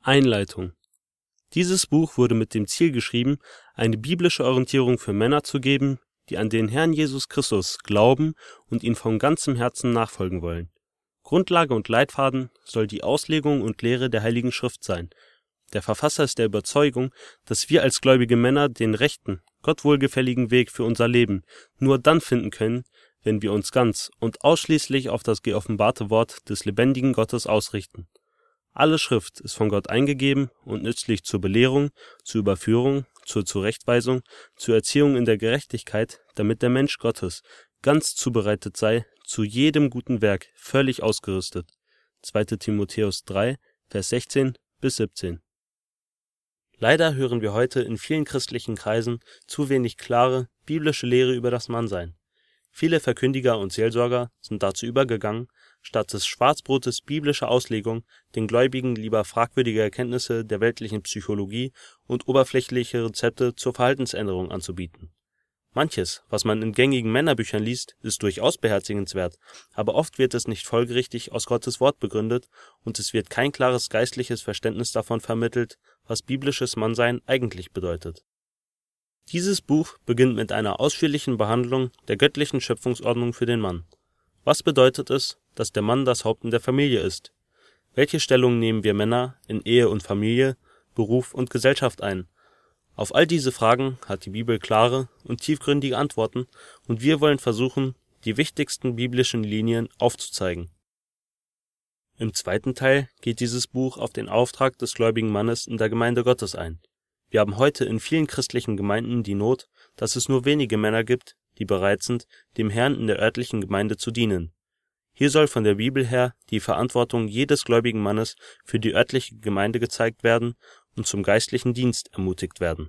Einleitung. Dieses Buch wurde mit dem Ziel geschrieben, eine biblische Orientierung für Männer zu geben, die an den Herrn Jesus Christus glauben und ihn von ganzem Herzen nachfolgen wollen. Grundlage und Leitfaden soll die Auslegung und Lehre der Heiligen Schrift sein. Der Verfasser ist der Überzeugung, dass wir als gläubige Männer den rechten, Gott wohlgefälligen Weg für unser Leben nur dann finden können, wenn wir uns ganz und ausschließlich auf das geoffenbarte Wort des lebendigen Gottes ausrichten. Alle Schrift ist von Gott eingegeben und nützlich zur Belehrung, zur Überführung, zur Zurechtweisung, zur Erziehung in der Gerechtigkeit, damit der Mensch Gottes ganz zubereitet sei, zu jedem guten Werk völlig ausgerüstet. 2. Timotheus 3, Vers 16 bis 17. Leider hören wir heute in vielen christlichen Kreisen zu wenig klare, biblische Lehre über das Mannsein. Viele Verkündiger und Seelsorger sind dazu übergegangen, statt des Schwarzbrotes biblischer Auslegung den Gläubigen lieber fragwürdige Erkenntnisse der weltlichen Psychologie und oberflächliche Rezepte zur Verhaltensänderung anzubieten. Manches, was man in gängigen Männerbüchern liest, ist durchaus beherzigenswert, aber oft wird es nicht folgerichtig aus Gottes Wort begründet und es wird kein klares geistliches Verständnis davon vermittelt, was biblisches Mannsein eigentlich bedeutet. Dieses Buch beginnt mit einer ausführlichen Behandlung der göttlichen Schöpfungsordnung für den Mann. Was bedeutet es, dass der Mann das Haupt in der Familie ist? Welche Stellung nehmen wir Männer in Ehe und Familie, Beruf und Gesellschaft ein? Auf all diese Fragen hat die Bibel klare und tiefgründige Antworten und wir wollen versuchen, die wichtigsten biblischen Linien aufzuzeigen. Im zweiten Teil geht dieses Buch auf den Auftrag des gläubigen Mannes in der Gemeinde Gottes ein. Wir haben heute in vielen christlichen Gemeinden die Not, dass es nur wenige Männer gibt, die bereit sind, dem Herrn in der örtlichen Gemeinde zu dienen. Hier soll von der Bibel her die Verantwortung jedes gläubigen Mannes für die örtliche Gemeinde gezeigt werden und zum geistlichen Dienst ermutigt werden.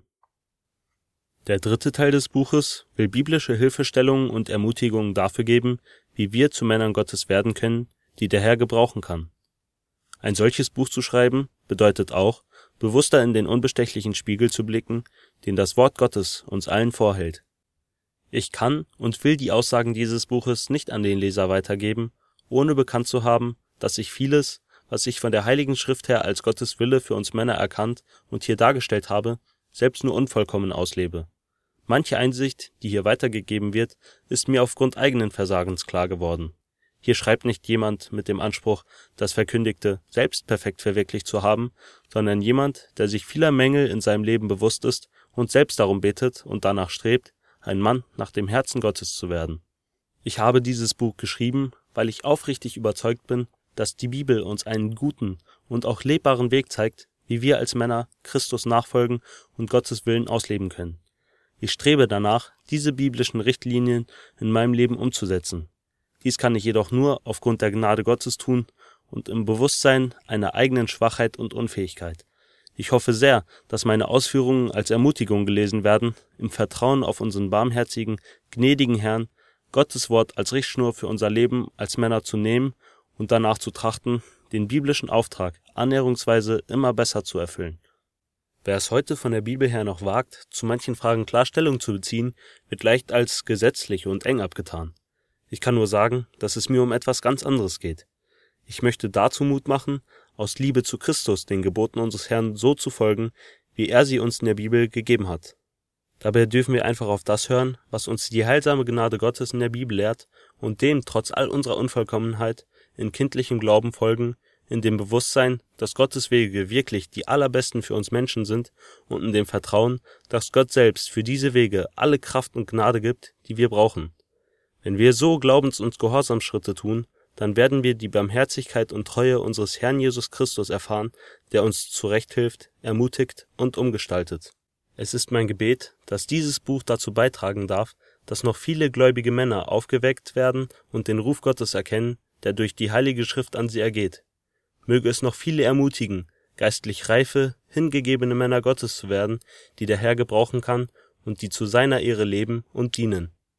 Der dritte Teil des Buches will biblische Hilfestellungen und Ermutigungen dafür geben, wie wir zu Männern Gottes werden können, die der Herr gebrauchen kann. Ein solches Buch zu schreiben bedeutet auch, bewusster in den unbestechlichen Spiegel zu blicken, den das Wort Gottes uns allen vorhält. Ich kann und will die Aussagen dieses Buches nicht an den Leser weitergeben, ohne bekannt zu haben, dass ich vieles, was ich von der Heiligen Schrift her als Gottes Wille für uns Männer erkannt und hier dargestellt habe, selbst nur unvollkommen auslebe. Manche Einsicht, die hier weitergegeben wird, ist mir aufgrund eigenen Versagens klar geworden. Hier schreibt nicht jemand mit dem Anspruch, das Verkündigte selbst perfekt verwirklicht zu haben, sondern jemand, der sich vieler Mängel in seinem Leben bewusst ist und selbst darum betet und danach strebt, ein Mann nach dem Herzen Gottes zu werden. Ich habe dieses Buch geschrieben, weil ich aufrichtig überzeugt bin, dass die Bibel uns einen guten und auch lebbaren Weg zeigt, wie wir als Männer Christus nachfolgen und Gottes Willen ausleben können. Ich strebe danach, diese biblischen Richtlinien in meinem Leben umzusetzen. Dies kann ich jedoch nur aufgrund der Gnade Gottes tun und im Bewusstsein einer eigenen Schwachheit und Unfähigkeit. Ich hoffe sehr, dass meine Ausführungen als Ermutigung gelesen werden, im Vertrauen auf unseren barmherzigen, gnädigen Herrn, Gottes Wort als Richtschnur für unser Leben als Männer zu nehmen und danach zu trachten, den biblischen Auftrag annäherungsweise immer besser zu erfüllen. Wer es heute von der Bibel her noch wagt, zu manchen Fragen klar Stellung zu beziehen, wird leicht als gesetzlich und eng abgetan. Ich kann nur sagen, dass es mir um etwas ganz anderes geht. Ich möchte dazu Mut machen, aus Liebe zu Christus den Geboten unseres Herrn so zu folgen, wie er sie uns in der Bibel gegeben hat. Dabei dürfen wir einfach auf das hören, was uns die heilsame Gnade Gottes in der Bibel lehrt und dem trotz all unserer Unvollkommenheit in kindlichem Glauben folgen, in dem Bewusstsein, dass Gottes Wege wirklich die allerbesten für uns Menschen sind und in dem Vertrauen, dass Gott selbst für diese Wege alle Kraft und Gnade gibt, die wir brauchen. Wenn wir so Glaubens- und Gehorsamsschritte tun, dann werden wir die Barmherzigkeit und Treue unseres Herrn Jesus Christus erfahren, der uns zurechthilft, ermutigt und umgestaltet. Es ist mein Gebet, dass dieses Buch dazu beitragen darf, dass noch viele gläubige Männer aufgeweckt werden und den Ruf Gottes erkennen, der durch die Heilige Schrift an sie ergeht. Möge es noch viele ermutigen, geistlich reife, hingegebene Männer Gottes zu werden, die der Herr gebrauchen kann und die zu seiner Ehre leben und dienen.